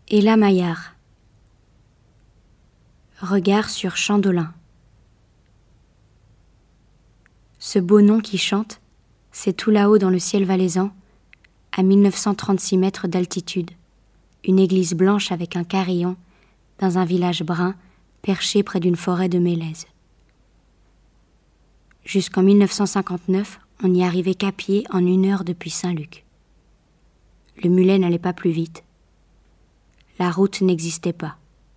Ella Maillard. Regard sur Chandolin. Ce beau nom qui chante, c'est tout là-haut dans le ciel valaisan, à 1936 mètres d'altitude, une église blanche avec un carillon, dans un village brun, perché près d'une forêt de mélèzes. Jusqu'en 1959, on n'y arrivait qu'à pied en 1 heure depuis Saint-Luc. Le mulet n'allait pas plus vite. La route n'existait pas.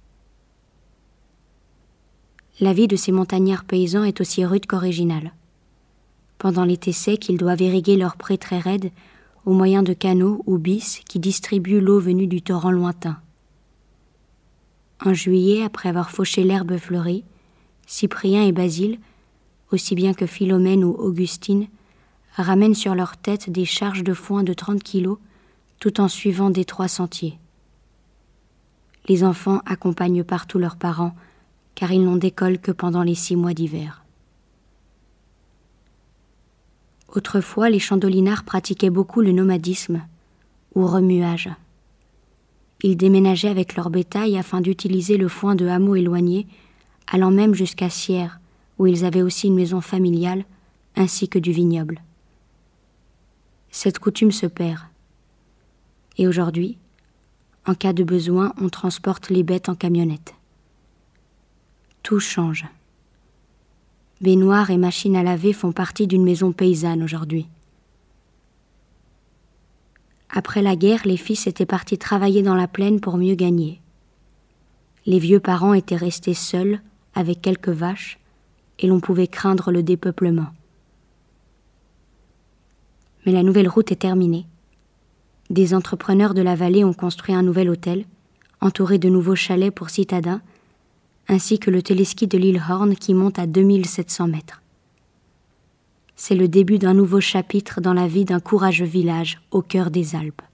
La vie de ces montagnards paysans est aussi rude qu'originale. Pendant l'été sec, ils doivent irriguer leurs prés très raides au moyen de canaux ou bis qui distribuent l'eau venue du torrent lointain. En juillet, après avoir fauché l'herbe fleurie, Cyprien et Basile, aussi bien que Philomène ou Augustine, ramènent sur leur tête des charges de foin de 30 kilos tout en suivant d'étroits sentiers. Les enfants accompagnent partout leurs parents car ils n'ont d'école que pendant les 6 mois d'hiver. Autrefois, les chandolinards pratiquaient beaucoup le nomadisme ou remuage. Ils déménageaient avec leur bétail afin d'utiliser le foin de hameaux éloignés, allant même jusqu'à Sierre, où ils avaient aussi une maison familiale, ainsi que du vignoble. Cette coutume se perd. Et aujourd'hui, en cas de besoin, on transporte les bêtes en camionnette. Tout change. Baignoires et machines à laver font partie d'une maison paysanne aujourd'hui. Après la guerre, les fils étaient partis travailler dans la plaine pour mieux gagner. Les vieux parents étaient restés seuls, avec quelques vaches, et l'on pouvait craindre le dépeuplement. Mais la nouvelle route est terminée. Des entrepreneurs de la vallée ont construit un nouvel hôtel, entouré de nouveaux chalets pour citadins, ainsi que le téléski de l'île Horn qui monte à 2700 mètres. C'est le début d'un nouveau chapitre dans la vie d'un courageux village au cœur des Alpes.